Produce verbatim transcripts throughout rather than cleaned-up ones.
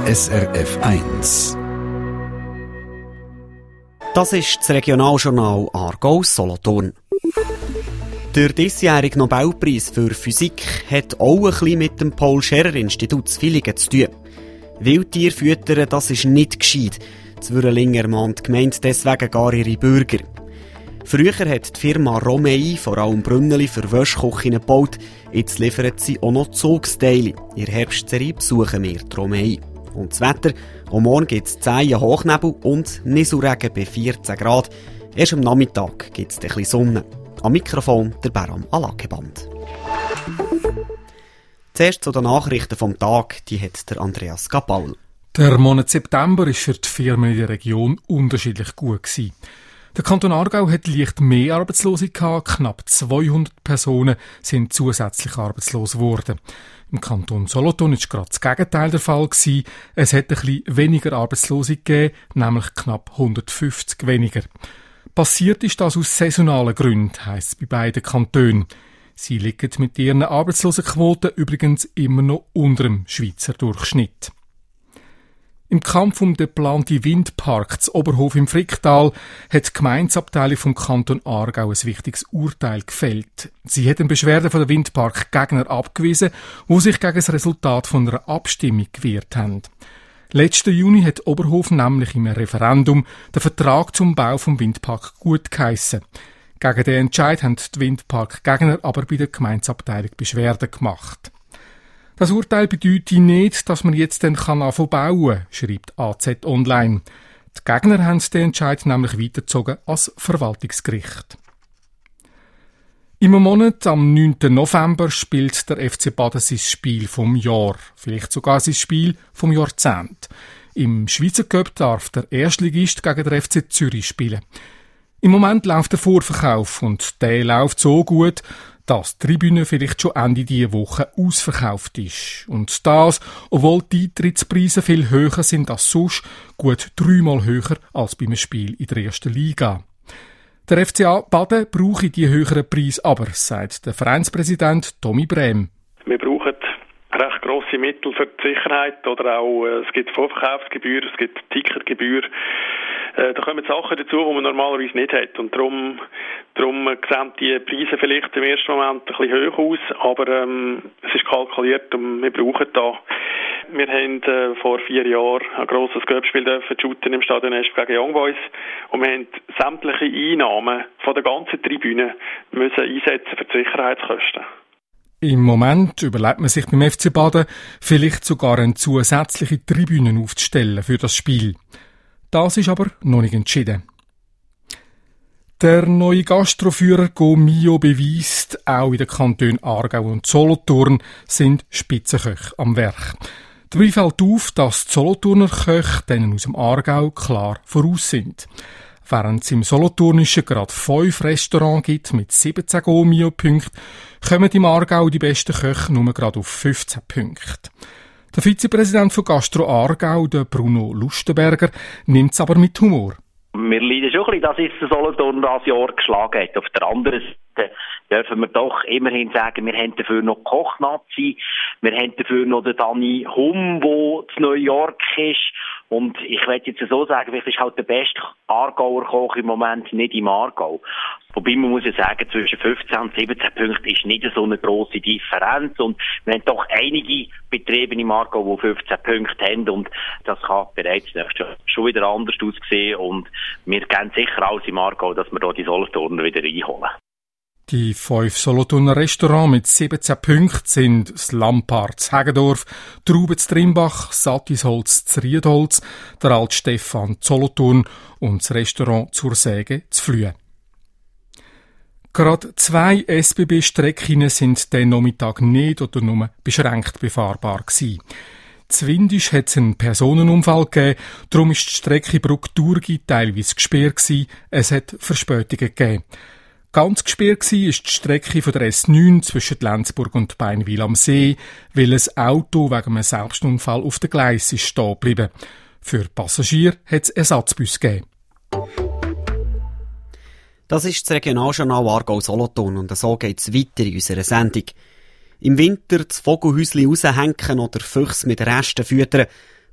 S R F eins. Das ist das Regionaljournal Aargau-Solothurn. Der diesjährige Nobelpreis für Physik hat auch ein bisschen mit dem Paul-Scherrer-Institut Villingen zu tun. Wildtier füttern, das ist nicht gescheit. Zwürrlinger mahnt die Gemeinde deswegen gar ihre Bürger. Früher hat die Firma Romei vor allem Brünneli für Wäschküchen gebaut. Jetzt liefert sie auch noch Zugsteile. In der Herbstserie besuchen wir die Romei. Und das Wetter? Am Morgen gibt es zehn Hochnebel und Nieselregen bei vierzehn Grad. Erst am Nachmittag gibt es ein bisschen Sonne. Am Mikrofon der Beram Alakeband. Zuerst zu den Nachrichten vom Tag, die hat der Andreas Gabaul. Der Monat September war für die Firmen in der Region unterschiedlich gut gewesen. Der Kanton Aargau hat leicht mehr Arbeitslose gehabt. Knapp zweihundert Personen sind zusätzlich arbeitslos geworden. Im Kanton Solothurn war gerade das Gegenteil der Fall gewesen. Es hat ein bisschen weniger Arbeitslose gegeben, nämlich knapp hundertfünfzig weniger. Passiert ist das aus saisonalen Gründen, heisst es bei beiden Kantonen. Sie liegen mit ihren Arbeitslosenquoten übrigens immer noch unter dem Schweizer Durchschnitt. Im Kampf um den geplanten Windpark zu Oberhof im Fricktal hat die Gemeindeabteilung vom Kanton Aargau ein wichtiges Urteil gefällt. Sie hat eine Beschwerde von den Windparkgegnern abgewiesen, die sich gegen das Resultat von einer Abstimmung gewehrt haben. Letzten Juni hat Oberhof nämlich im Referendum den Vertrag zum Bau vom Windpark gutgeheissen. Gegen den Entscheid haben die Windparkgegner aber bei der Gemeindeabteilung Beschwerde gemacht. Das Urteil bedeutet nicht, dass man jetzt dann anfangen bauen, schreibt A Z Online. Die Gegner haben den Entscheid nämlich weitergezogen als Verwaltungsgericht. Im Monat, am neunten November, spielt der F C Baden sein Spiel vom Jahr. Vielleicht sogar sein Spiel vom Jahrzehnt. Im Schweizer Cup darf der Erstligist gegen den F C Zürich spielen. Im Moment läuft der Vorverkauf und der läuft so gut, dass die Tribüne vielleicht schon Ende dieser Woche ausverkauft ist. Und das, obwohl die Eintrittspreise viel höher sind als sonst, gut dreimal höher als beim Spiel in der ersten Liga. Der F C A Baden brauche die höheren Preise aber, sagt der Vereinspräsident Tommy Brehm. Wir brauchen recht grosse Mittel für die Sicherheit oder auch, äh, es gibt Vorverkaufsgebühr, es gibt Ticketgebühr. Äh, da kommen Sachen dazu, die man normalerweise nicht hat. Und darum, darum sehen die Preise vielleicht im ersten Moment ein bisschen hoch aus, aber ähm, es ist kalkuliert und wir brauchen da. Wir haben äh, vor vier Jahren ein grosses Cup-Spiel dürfen shooten im Stadion Esp gegen Young Boys und wir haben sämtliche Einnahmen von der ganzen Tribüne müssen einsetzen für die Sicherheitskosten. Im Moment überlegt man sich beim F C Baden, vielleicht sogar eine zusätzliche Tribüne aufzustellen für das Spiel. Das ist aber noch nicht entschieden. Der neue Gastroführer Go Mio beweist, auch in den Kantonen Aargau und Solothurn sind Spitzenköche am Werk. Dabei fällt auf, dass die Solothurner Köche denen aus dem Aargau klar voraus sind. Während es im Solothurnischen gerade fünf Restaurants gibt mit siebzehn Go Mio Punkten, kommen im Aargau die besten Köche nur gerade auf fünfzehn Punkte. Der Vizepräsident von Gastro Aargau, der Bruno Lustenberger, nimmt es aber mit Humor. Wir leiden schon ein bisschen, dass es der Solothurn das Jahr geschlagen hat. Auf der anderen Seite dürfen wir doch immerhin sagen, wir haben dafür noch Kochnazi, wir haben dafür noch den Dani Hum, der zu New York ist. Und ich will jetzt so sagen, vielleicht ist halt der beste Aargauer Koch im Moment nicht im Aargau. Wobei man muss ja sagen, zwischen fünfzehn und siebzehn Punkten ist nicht so eine grosse Differenz. Und wir haben doch einige Betriebe im Aargau, die fünfzehn Punkte haben. Und das kann bereits nächstes Jahr schon wieder anders aussehen. Und wir gehen sicher alles im Aargau, dass wir da die Solothurner wieder reinholen. Die fünf Solothurner Restaurants mit siebzehn Punkten sind das Lampard zu Heggendorf, Traube zu Trimbach, Sattisholz zu Riedholz, der Alt Stefan zu Solothurn und das Restaurant zur Säge zu Flüe. Gerade zwei S B B-Strecken sind den Nachmittag nicht oder nur beschränkt befahrbar gewesen. Zwindisch hat es einen Personenunfall gegeben, darum ist die Strecke Bruck-Durgi teilweise gesperrt gewesen, es hat Verspätungen gegeben. Ganz gesperrt war die Strecke von der S neun zwischen Lenzburg und Beinwil am See, weil ein Auto wegen einem Selbstunfall auf den Gleisen ist stehen geblieben. Für Passagiere hat es Ersatzbus gegeben. Das ist das Regionaljournal Aargau-Solothurn und so geht es weiter in unserer Sendung. Im Winter das Vogelhäuschen raushängen oder Füchse mit Resten füttern.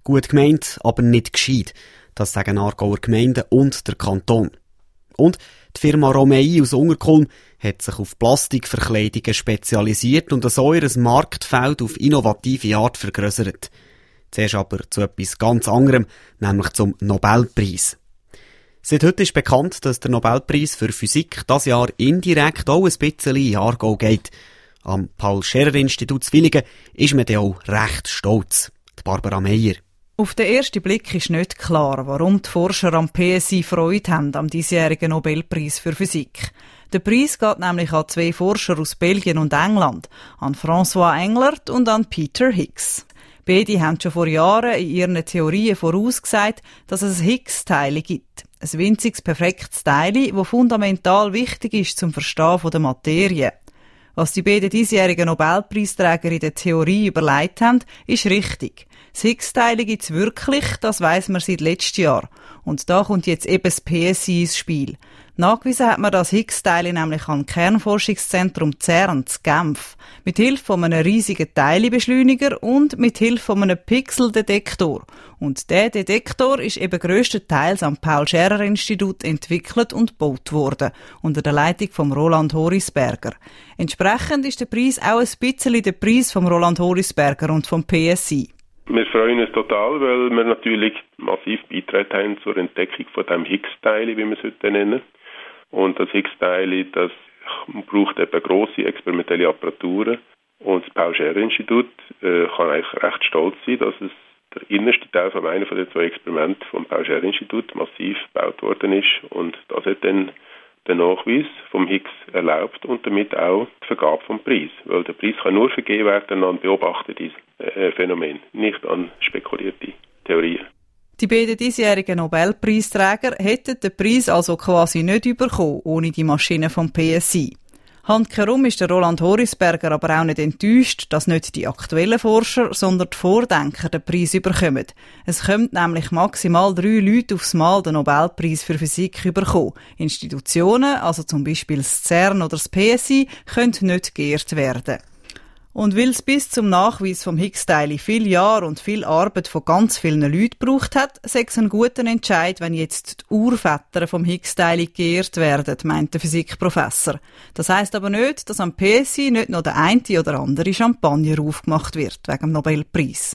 Gut gemeint, aber nicht gescheit. Das sagen Aargauer Gemeinden und der Kanton. Und die Firma Romei aus Ungerkulm hat sich auf Plastikverkleidungen spezialisiert und so ihr Marktfeld auf innovative Art vergrössert. Zuerst aber zu etwas ganz anderem, nämlich zum Nobelpreis. Seit heute ist bekannt, dass der Nobelpreis für Physik dieses Jahr indirekt auch ein bisschen in Aargau geht. Am Paul-Scherrer-Institut Zwillingen ist man dann auch recht stolz. Die Barbara Meyer. Auf den ersten Blick ist nicht klar, warum die Forscher am P S I Freude haben am diesjährigen Nobelpreis für Physik. Der Preis geht nämlich an zwei Forscher aus Belgien und England, an François Englert und an Peter Higgs. Beide haben schon vor Jahren in ihren Theorien vorausgesagt, dass es Higgs-Teile gibt. Ein winziges, perfektes Teil, das fundamental wichtig ist zum Verstehen der Materie. Was die beiden diesjährigen Nobelpreisträger in der Theorie überlegt haben, ist richtig. Das Higgs-Teil gibt es wirklich, das weiss man seit letztem Jahr. Und da kommt jetzt eben das P S I ins Spiel. Nachgewiesen hat man das Higgs-Teil nämlich am Kernforschungszentrum CERN in Genf. Mit Hilfe von einem riesigen Teilebeschleuniger und mit Hilfe von einem Pixeldetektor. Und der Detektor ist eben grösstenteils am Paul-Scherrer-Institut entwickelt und gebaut worden, unter der Leitung von Roland Horisberger. Entsprechend ist der Preis auch ein bisschen der Preis von Roland Horisberger und vom P S I. Wir freuen uns total, weil wir natürlich massiv beigetragen haben zur Entdeckung von dem Higgs-Teil, wie wir es heute nennen. Und das Higgs-Teil, das braucht eben grosse experimentelle Apparaturen. Und das Paul-Scherrer-Institut äh, kann eigentlich recht stolz sein, dass es der innerste Teil von einem von den zwei Experimenten vom Paul-Scherrer-Institut massiv gebaut worden ist. Und das hat dann den Nachweis vom Higgs erlaubt und damit auch die Vergabe vom Preis. Weil der Preis kann nur vergeben werden an beobachtete äh, Phänomene, nicht an spekulierte Theorien. Die beiden diesjährigen Nobelpreisträger hätten den Preis also quasi nicht bekommen, ohne die Maschine vom P S I. Handkehrum ist der Roland Horisberger aber auch nicht enttäuscht, dass nicht die aktuellen Forscher, sondern die Vordenker den Preis bekommen. Es kommen nämlich maximal drei Leute aufs Mal den Nobelpreis für Physik bekommen. Institutionen, also zum Beispiel das CERN oder das P S I, können nicht geehrt werden. Und weil es bis zum Nachweis vom Higgs-Teil viele Jahre und viel Arbeit von ganz vielen Leuten gebraucht hat, sei es ein guter Entscheid, wenn jetzt die Urväter vom Higgs-Teil geehrt werden, meint der Physikprofessor. Das heisst aber nicht, dass am P S I nicht noch der eine oder andere Champagner aufgemacht wird, wegen dem Nobelpreis.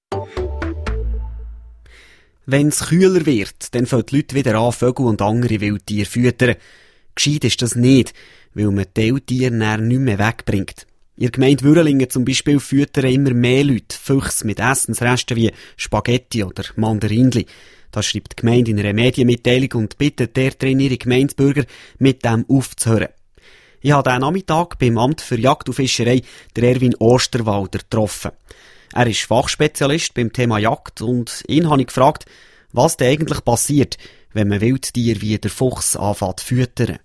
Wenn es kühler wird, dann fangen die Leute wieder an, Vögel und andere Wildtiere zu füttern. Gescheit ist das nicht, weil man die Tiere nicht mehr wegbringt. In der Gemeinde Würrelingen zum Beispiel füttern immer mehr Leute Füchse mit Essensresten wie Spaghetti oder Mandarinli. Das schreibt die Gemeinde in einer Medienmitteilung und bittet der drin ihre Gemeindebürger, mit dem aufzuhören. Ich habe diesen Nachmittag beim Amt für Jagd und Fischerei den Erwin Osterwalder getroffen. Er ist Fachspezialist beim Thema Jagd und ihn habe ich gefragt, was denn eigentlich passiert, wenn man Wildtiere wie der Fuchs anfängt zu füttern.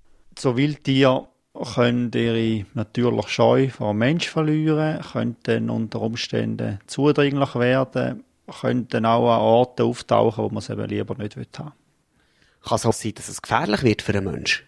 So Wildtiere können ihre natürliche Scheu vor dem Menschen verlieren, könnten unter Umständen zudringlich werden, könnten auch an Orten auftauchen, wo man es eben lieber nicht haben will. Kann es auch sein, dass es gefährlich wird für einen Menschen?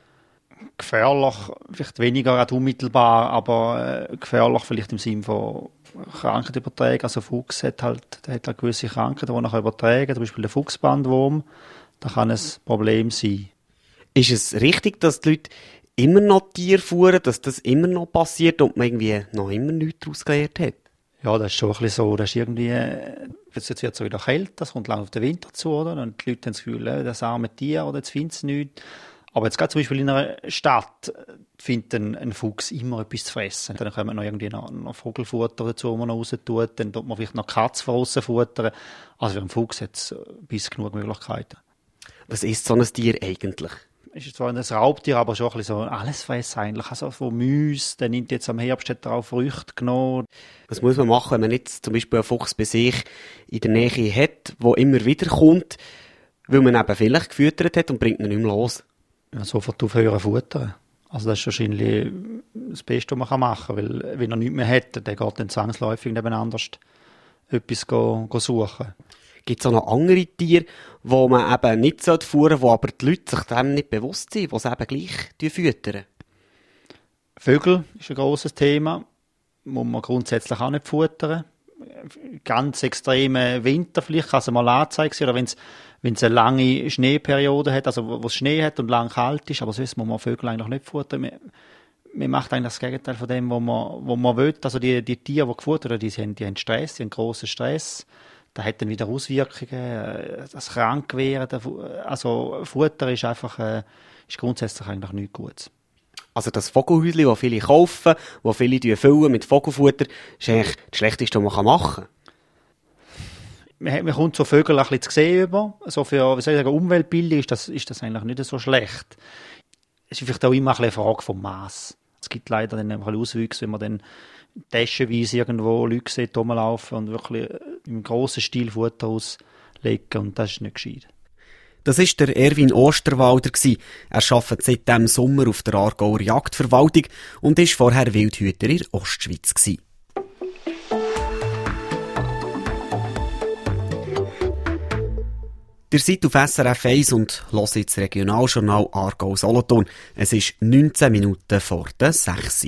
Gefährlich, vielleicht weniger unmittelbar, aber äh, gefährlich vielleicht im Sinne von Krankheitsübertragung. Also Fuchs hat halt, der hat halt gewisse Krankheiten, die er übertragen kann, zum Beispiel der Fuchsbandwurm. Da kann ein Problem sein. Ist es richtig, dass die Leute immer noch Tiere fuhren, dass das immer noch passiert und man irgendwie noch immer nichts daraus gelernt hat? Ja, das ist schon ein bisschen so. Das ist irgendwie, jetzt wird es wieder kälter, das kommt lang auf den Winter zu, oder? Und die Leute haben das Gefühl, das arme Tier, oder jetzt findet es nichts. Aber jetzt gerade zum Beispiel in einer Stadt findet ein, ein Fuchs immer etwas zu fressen. Dann kommt noch irgendwie noch, noch Vogelfutter dazu, wo man noch raus tut. Dann tut man vielleicht noch Katze von aussen futtern. Also für einen Fuchs hat es bis genug Möglichkeiten. Was ist so ein Tier eigentlich? Es ist zwar ein Raubtier, aber schon ein bisschen so Allesfresser eigentlich. Also von Mäuse, der nimmt jetzt am Herbst hat er auch Früchte genommen. Was muss man machen, wenn man jetzt zum Beispiel einen Fuchs bei sich in der Nähe hat, der immer wieder kommt, weil man eben vielleicht gefüttert hat und bringt ihn nicht mehr los? Ja, sofort aufhören futtern. Also das ist wahrscheinlich das Beste, was man machen kann, weil wenn er nichts mehr hat, dann geht dann zwangsläufig neben anders etwas go, go suchen. Gibt es auch noch andere Tiere, die man eben nicht fuhren sollte, wo aber die Leute sich dem nicht bewusst sind, die sie eben gleich füttern? Vögel ist ein grosses Thema, muss man grundsätzlich auch nicht futtern. ganz extremen Winter vielleicht kann es mal anzeigen oder wenn es wenn es eine lange Schneeperiode hat, also wo es Schnee hat und lang kalt ist, aber sonst muss man Vögel eigentlich nicht futtern. Man, man macht eigentlich das Gegenteil von dem, was man, was man will. Also die, die Tiere, die gefuttert werden, die haben, die haben Stress, die haben grossen Stress. Das hat dann wieder Auswirkungen, das Krankwerden. Also Futter ist einfach äh, ist grundsätzlich eigentlich nichts Gutes. Also das Vogelhäuschen, das viele kaufen, das viele füllen mit Vogelfutter, ist eigentlich das Schlechteste, was man machen kann. Man, man kommt so Vögel ein bisschen zu sehen über. So für wie soll ich sagen, Umweltbildung ist das, ist das eigentlich nicht so schlecht. Es ist vielleicht auch immer eine Frage vom Maß. Es gibt leider dann ein bisschen Auswüchse, wenn man dann taschenweise irgendwo Leute sieht, rumlaufen und wirklich im grossen Stil Futter auslegen. Und das ist nicht gescheit. Das war der Erwin Osterwalder. Er arbeitet seit diesem Sommer auf der Aargauer Jagdverwaltung und war vorher Wildhüter in der Ostschweiz. Ihr seid auf S R F eins und hört jetzt das Regionaljournal Aargau-Solothurn. Es ist neunzehn Minuten vor der sechs.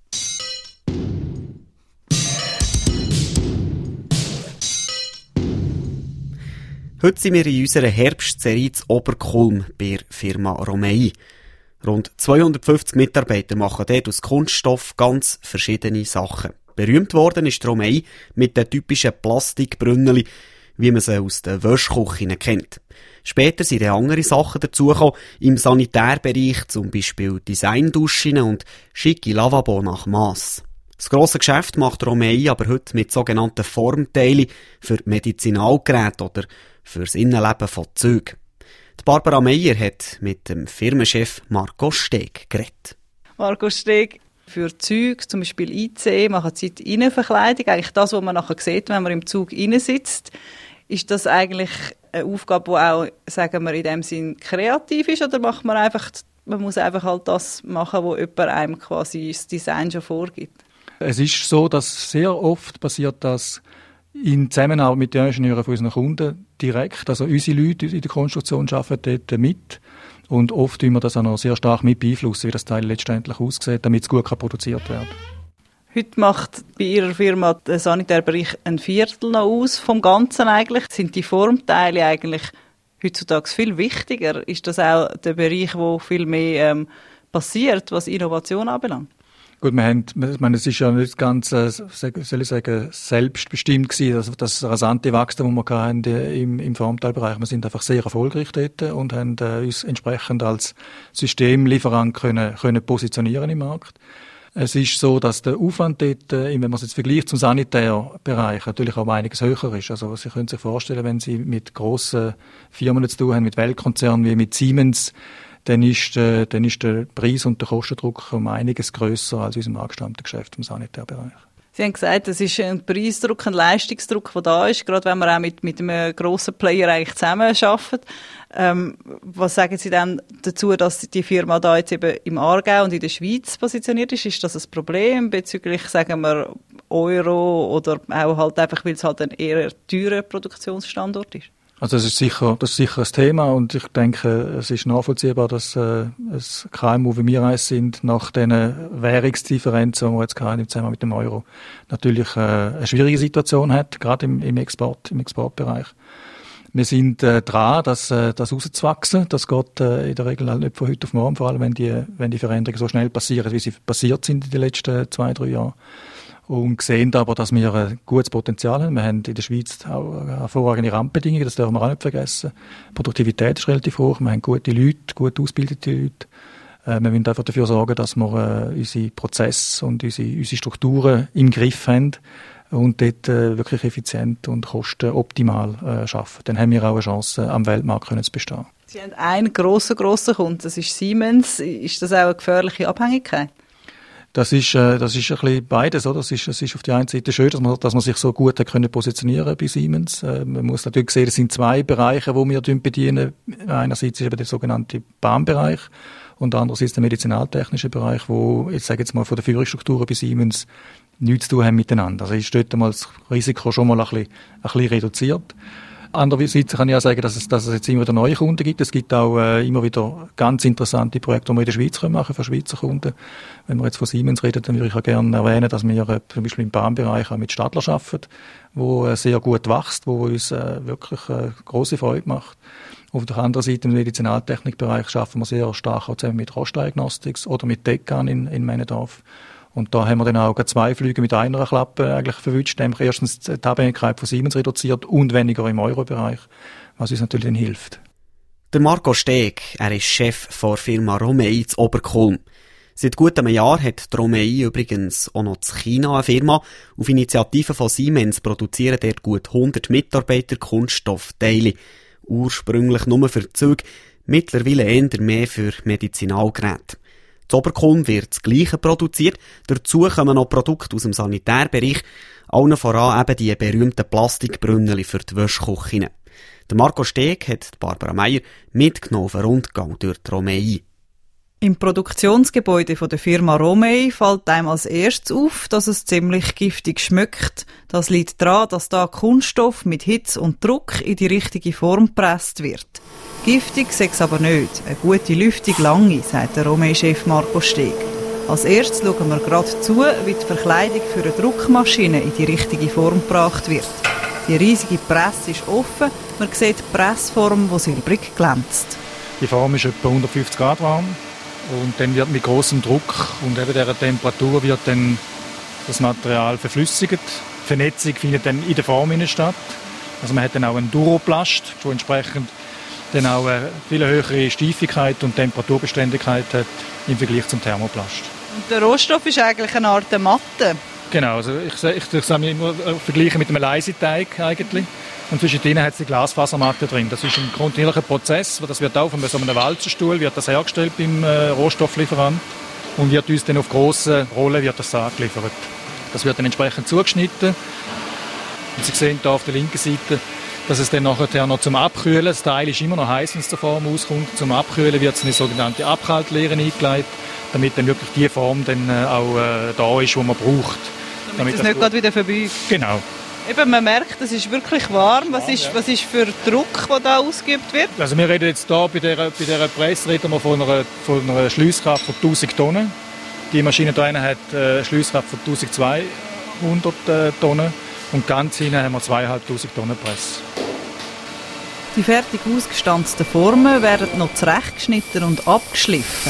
Heute sind wir in unserer Herbstserie zu Oberkulm bei der Firma Romei. Rund zweihundertfünfzig Mitarbeiter machen dort aus Kunststoff ganz verschiedene Sachen. Berühmt worden ist Romei mit den typischen Plastikbrünneli, wie man sie aus den Wäschküchen kennt. Später sind dann andere Sachen dazugekommen, im Sanitärbereich, zum Beispiel Designduschen und schicke Lavabo nach Mass. Das grosse Geschäft macht Romei aber heute mit sogenannten Formteilen für Medizinalgeräte oder fürs Innenleben von Zügen. Die Barbara Meyer hat mit dem Firmenchef Marco Steg geredet. Marco Steg, für Züge, zum Beispiel I C, machen Sie die Innenverkleidung, eigentlich das, was man nachher sieht, wenn man im Zug reinsitzt. Ist das eigentlich eine Aufgabe, die auch, sagen wir, in dem Sinn kreativ ist, oder macht man einfach, man muss einfach halt das machen, wo jemand einem quasi das Design schon vorgibt? Es ist so, dass sehr oft passiert das in Zusammenarbeit mit den Ingenieuren von unseren Kunden direkt. Also unsere Leute in der Konstruktion arbeiten dort mit. Und oft tun wir das auch noch sehr stark mit beeinflussen, wie das Teil letztendlich aussieht, damit es gut produziert werden kann. Heute macht bei Ihrer Firma der Sanitärbereich ein Viertel noch aus vom Ganzen eigentlich. Sind die Formteile eigentlich heutzutage viel wichtiger? Ist das auch der Bereich, wo viel mehr ähm, passiert, was Innovation anbelangt? Gut, wir haben, ich meine, es ist ja nicht ganz, äh, soll ich sagen, selbstbestimmt gewesen, also das rasante Wachstum, das wir hatten im, im Formteilbereich. Wir sind einfach sehr erfolgreich dort und haben äh, uns entsprechend als Systemlieferant können, können positionieren im Markt. Es ist so, dass der Aufwand dort, wenn man es jetzt vergleicht zum Sanitärbereich, natürlich auch einiges höher ist. Also Sie können sich vorstellen, wenn Sie mit grossen Firmen zu tun haben, mit Weltkonzernen wie mit Siemens, dann ist, äh, dann ist der Preis und der Kostendruck um einiges grösser als unser Marktstammgeschäft im Sanitärbereich. Sie haben gesagt, es ist ein Preisdruck, ein Leistungsdruck, der da ist, gerade wenn man auch mit, mit einem grossen Player eigentlich zusammenarbeitet. Ähm, was sagen Sie denn dazu, dass die Firma da jetzt eben im Aargau und in der Schweiz positioniert ist? Ist das ein Problem bezüglich, sagen wir, Euro oder auch halt einfach, weil es halt ein eher teurer Produktionsstandort ist? Also das ist sicher, das ist sicher ein Thema und ich denke, es ist nachvollziehbar, dass äh, es K M U wie wir eins sind, nach den Währungsdifferenzen, die wir jetzt hatten, zusammen mit dem Euro, natürlich äh, eine schwierige Situation hat, gerade im, im Export, im Exportbereich. Wir sind äh, dran, das, äh, das rauszuwachsen. Das geht äh, in der Regel halt nicht von heute auf morgen, vor allem wenn die, wenn die Veränderungen so schnell passieren, wie sie passiert sind in den letzten zwei, drei Jahren. Und sehen aber, dass wir ein gutes Potenzial haben. Wir haben in der Schweiz auch hervorragende Randbedingungen, das dürfen wir auch nicht vergessen. Die Produktivität ist relativ hoch, wir haben gute Leute, gut ausgebildete Leute. Äh, wir müssen einfach dafür sorgen, dass wir äh, unsere Prozesse und unsere, unsere Strukturen im Griff haben und dort äh, wirklich effizient und kostenoptimal äh, arbeiten. Dann haben wir auch eine Chance, am Weltmarkt können zu bestehen. Sie haben einen grossen, grossen Kunden, das ist Siemens. Ist das auch eine gefährliche Abhängigkeit? Das ist, äh, das ist ein bisschen beides, oder? Es ist, es ist auf der einen Seite schön, dass man, dass man sich so gut hat können positionieren bei Siemens. Äh, man muss natürlich sehen, es sind zwei Bereiche, wo wir bedienen. Einerseits ist eben der sogenannte Bahnbereich und andererseits der medizinaltechnische Bereich, wo, jetzt sage ich jetzt mal, von der Führungsstrukturen bei Siemens nichts zu tun haben miteinander. Also ist dort einmal das Risiko schon mal ein bisschen, ein bisschen reduziert. Andererseits kann ich auch sagen, dass es, dass es jetzt immer wieder neue Kunden gibt. Es gibt auch äh, immer wieder ganz interessante Projekte, die wir in der Schweiz machen können für Schweizer Kunden. Wenn wir jetzt von Siemens reden, dann würde ich auch gerne erwähnen, dass wir äh, zum Beispiel im Bahnbereich auch mit Stadler arbeiten, wo äh, sehr gut wächst, wo uns äh, wirklich äh, grosse Freude macht. Auf der anderen Seite im Medizinaltechnikbereich arbeiten wir sehr stark auch zusammen mit Roche-Diagnostics oder mit Dekan in, in Männendorf. Und da haben wir dann auch zwei Flüge mit einer Klappe eigentlich verwünscht, nämlich erstens die Abhängigkeit von Siemens reduziert und weniger im Euro-Bereich, was uns natürlich dann hilft. Der Marco Steg, er ist Chef der Firma Romei in Oberkulm. Seit gut einem Jahr hat die Romei übrigens auch noch in China eine Firma. Auf Initiative von Siemens produzieren dort gut hundert Mitarbeiter Kunststoffteile. Ursprünglich nur für Züge, mittlerweile eher mehr für Medizinalgeräte. In Oberkulm wird das Gleiche produziert. Dazu kommen noch Produkte aus dem Sanitärbereich. Allen voran eben die berühmten Plastikbrünneli für die Wäschküchen. Der Marco Steg hat Barbara Meier mitgenommen auf einen Rundgang durch die Romei. Im Produktionsgebäude der Firma Romei fällt einem als erstes auf, dass es ziemlich giftig schmeckt. Das liegt daran, dass da Kunststoff mit Hitze und Druck in die richtige Form gepresst wird. Giftig sei es aber nicht. Eine gute Lüftung lange, sagt der Romei-Chef Marco Steg. Als erstes schauen wir gerade zu, wie die Verkleidung für eine Druckmaschine in die richtige Form gebracht wird. Die riesige Presse ist offen, man sieht die Pressform, die silbrig glänzt. Die Form ist etwa hundertfünfzig Grad warm. Und dann wird mit großem Druck und eben dieser Temperatur wird dann das Material verflüssigt. Die Vernetzung findet dann in der Form statt. Also man hat dann auch einen Duroplast, der entsprechend dann auch eine viel höhere Steifigkeit und Temperaturbeständigkeit hat im Vergleich zum Thermoplast. Und der Rohstoff ist eigentlich eine Art Matte? Genau, also ich, ich, ich sage immer vergleichen mit einem Leiseteig eigentlich. Und zwischendrin hat es die Glasfasermatte drin. Das ist ein kontinuierlicher Prozess. Das wird auch von so einem Walzenstuhl wird das hergestellt beim äh, Rohstofflieferant und wird uns dann auf grossen Rollen wird das angeliefert. Das wird dann entsprechend zugeschnitten. Und Sie sehen hier auf der linken Seite, dass es dann nachher noch zum Abkühlen, das Teil ist immer noch heiß, wenn es zur Form auskommt. Zum Abkühlen wird es in eine sogenannte Abkaltlehre eingelegt, damit dann wirklich die Form dann äh, auch äh, da ist, die man braucht. Damit, damit es nicht gerade wieder vorbei. Genau. Eben, man merkt, es ist wirklich warm. Was ist, was ist für Druck, der da ausgeübt wird? Also wir reden jetzt hier bei dieser, bei dieser Presse reden wir von einer, von einer Schliesskraft von tausend Tonnen. Die Maschine hier hat eine Schliesskraft von eintausendzweihundert Tonnen und ganz hinten haben wir zweitausendfünfhundert Tonnen Presse. Die fertig ausgestanzten Formen werden noch zurechtgeschnitten und abgeschliffen.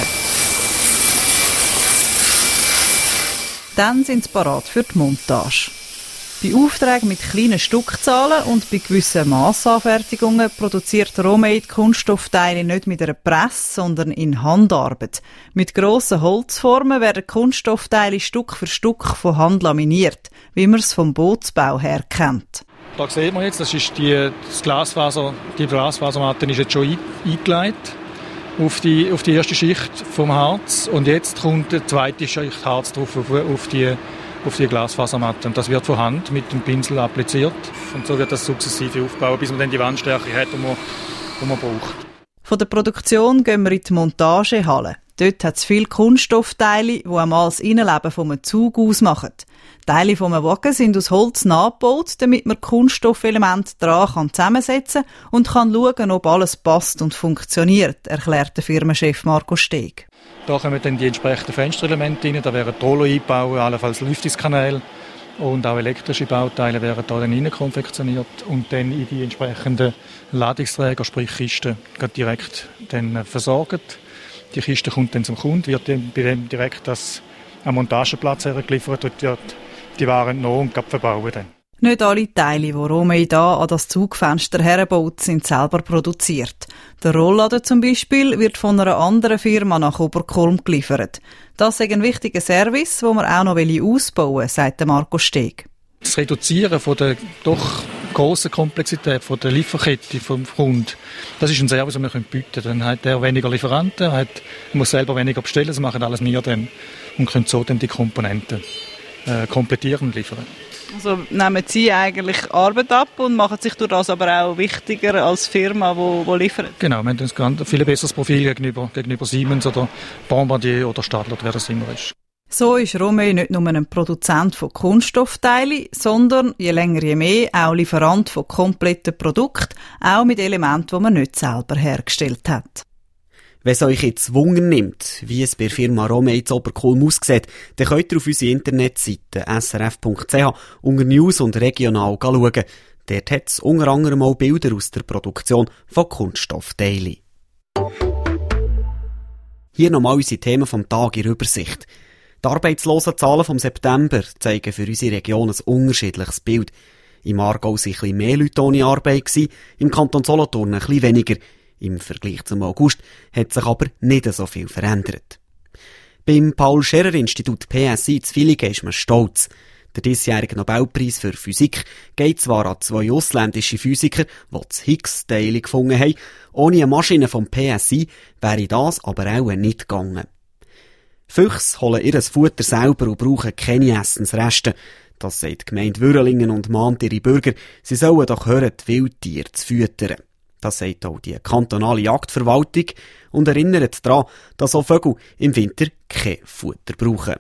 Dann sind sie bereit für die Montage. Bei Aufträgen mit kleinen Stückzahlen und bei gewissen Massanfertigungen produziert Romei die Kunststoffteile nicht mit einer Presse, sondern in Handarbeit. Mit grossen Holzformen werden Kunststoffteile Stück für Stück von Hand laminiert, wie man es vom Bootsbau her kennt. Da sieht man jetzt, das ist die, das Glasfaser, die Glasfasermatte ist jetzt schon eingelegt auf die, auf die erste Schicht vom Harz und jetzt kommt die zweite Schicht Harz drauf auf, auf die auf die Glasfasermatte. Und das wird von Hand mit dem Pinsel appliziert. Und so wird das sukzessive aufbauen, bis man dann die Wandstärke hat, die man, die man braucht. Von der Produktion gehen wir in die Montagehalle. Dort hat es viele Kunststoffteile, die einmal das Innenleben von einem Zug ausmachen. Teile von einem Wagen sind aus Holz nachgebaut, damit man Kunststoffelemente dran zusammensetzen kann und kann schauen, ob alles passt und funktioniert, erklärt der Firmenchef Marco Steg. Da kommen dann die entsprechenden Fensterelemente rein, da werden Rollo eingebaut, allenfalls Lüftungskanäle und auch elektrische Bauteile werden da dann rein konfektioniert und dann in die entsprechenden Ladungsträger, sprich Kisten, direkt dann versorgt. Die Kiste kommt dann zum Kunden, wird dann bei dem direkt das am Montageplatz hergeliefert und wird die Ware entnommen und verbauen dann. Nicht alle Teile, die Romei da an das Zugfenster herbaut, sind selber produziert. Der Rolllader zum Beispiel wird von einer anderen Firma nach Oberkulm geliefert. Das ist ein wichtiger Service, den wir auch noch ausbauen wollen, sagt Marco Steg. Das Reduzieren von der doch grossen Komplexität von der Lieferkette vom Kunden, das ist ein Service, den wir bieten können. Dann hat er weniger Lieferanten, er muss selber weniger bestellen, das machen alles wir dann und können so dann die Komponenten äh, komplettieren und liefern. Also nehmen Sie eigentlich Arbeit ab und machen sich durch das aber auch wichtiger als Firma, die, die liefert? Genau, wir haben ein viel besseres Profil gegenüber, gegenüber Siemens oder Bombardier oder Stadler, wer das immer ist. So ist Romey nicht nur ein Produzent von Kunststoffteilen, sondern je länger je mehr auch Lieferant von kompletten Produkten, auch mit Elementen, die man nicht selber hergestellt hat. Wenn es euch jetzt Wunder nimmt, wie es bei der Firma Romey in Oberkulm aussieht, dann könnt ihr auf unsere Internetseite s r f punkt c h unter News und Regional schauen. Dort hat es unter anderem auch Bilder aus der Produktion von Kunststoffteilen. Hier nochmal unsere Themen vom Tag in Übersicht. Die Arbeitslosenzahlen vom September zeigen für unsere Region ein unterschiedliches Bild. Im Aargau waren ein bisschen mehr Leute ohne Arbeit, im Kanton Solothurn ein bisschen weniger. Im Vergleich zum August hat sich aber nicht so viel verändert. Beim Paul-Scherrer-Institut P S I zu Villigen ist man stolz. Der diesjährige Nobelpreis für Physik geht zwar an zwei ausländische Physiker, die das Higgs-Teilchen gefunden haben. Ohne eine Maschine vom P S I wäre das aber auch nicht gegangen. Füchse holen ihr Futter selber und brauchen keine Essensreste. Das sagt die Gemeinde Würrelingen und mahnt ihre Bürger, sie sollen doch hören, die Wildtiere zu füttern. Das sagt auch die kantonale Jagdverwaltung und erinnert daran, dass auch Vögel im Winter kein Futter brauchen.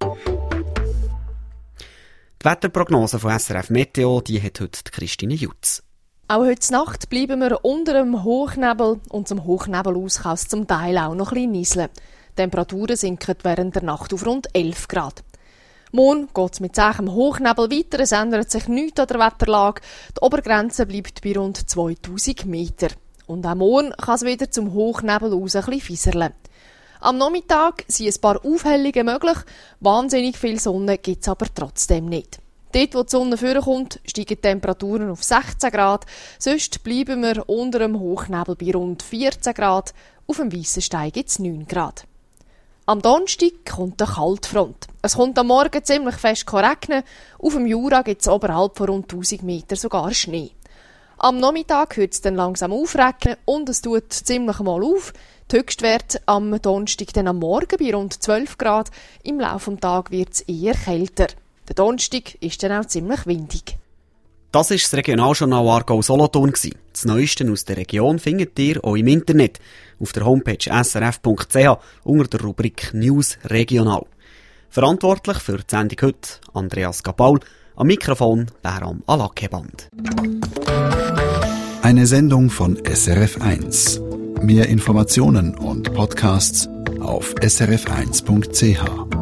Die Wetterprognose von S R F Meteo, die hat heute Christine Jutz. Auch heute Nacht bleiben wir unter dem Hochnebel und zum Hochnebel aus kann es zum Teil auch noch ein bisschen nieseln. Die Temperaturen sinken während der Nacht auf rund elf Grad. Morgen geht es mit zähem Hochnebel weiter, es ändert sich nichts an der Wetterlage. Die Obergrenze bleibt bei rund zweitausend Meter. Und auch morgen kann es wieder zum Hochnebel aus ein bisschen fieserlen. Am Nachmittag sind ein paar Aufhellungen möglich, wahnsinnig viel Sonne gibt es aber trotzdem nicht. Dort, wo die Sonne vorkommt, steigen die Temperaturen auf sechzehn Grad, sonst bleiben wir unter dem Hochnebel bei rund vierzehn Grad, auf dem Weissenstein gibt es neun Grad. Am Donnerstag kommt eine Kaltfront. Es kommt am Morgen ziemlich fest regnen, auf dem Jura gibt es oberhalb von rund tausend Meter sogar Schnee. Am Nachmittag hört es dann langsam aufregnen und es tut ziemlich mal auf. Die Höchstwerte am Donnerstag dann am Morgen bei rund zwölf Grad. Im Laufe des Tages wird es eher kälter. Der Donnerstag ist dann auch ziemlich windig. Das war das Regionaljournal Aargau-Solothurn. Das Neueste aus der Region findet ihr auch im Internet auf der Homepage s r f punkt c h unter der Rubrik News Regional. Verantwortlich für die Sendung heute Andreas Gabaul, am Mikrofon Behram Alakeband. Eine Sendung von S R F eins. Mehr Informationen und Podcasts auf s r f eins punkt c h.